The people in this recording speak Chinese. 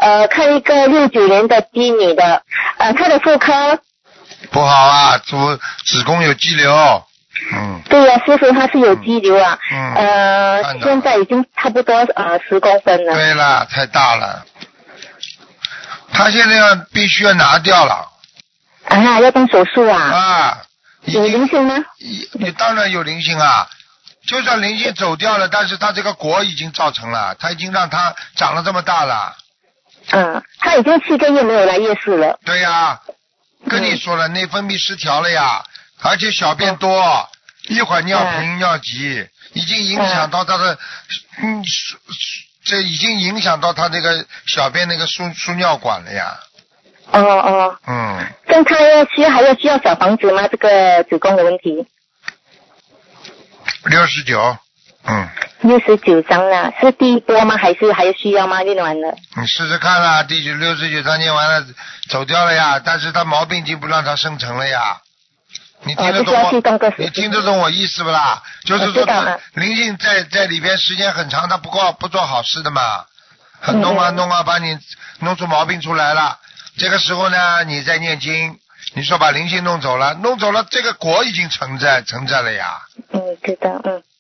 看一个69年的鸡女的，她的妇科不好啊，子宫有肌瘤。 对呀，师傅他是有肌瘤啊，现在已经差不多10公分了。 对了，太大了，他现在必须要拿掉了。 要动手术啊？有灵性吗？ 你当然有灵性啊，就算灵性走掉了，但是他这个果已经造成了，他已经让他长了这么大了。 他已经7个月没有来夜市了。 对呀，跟你说了，内分泌失调了呀，而且小便多，一会儿尿频尿急，已经影响到他的，这已经影响到他这个小便那个输尿管了呀。 那他还需要小房子吗？这个子宫的问题。 69。 69张了，是第一波吗？还是还需要吗？念完了。 你试试看啦，第69章念完了走掉了呀，但是他毛病已经不让他生成了呀。你听得懂我？你听得懂我意思不啦？就是说灵性在里边时间很长，他不做好事的嘛，弄啊把你弄出毛病出来了。这个时候呢，你在念经，你说把灵性弄走了，这个果已经成在了呀。 知道。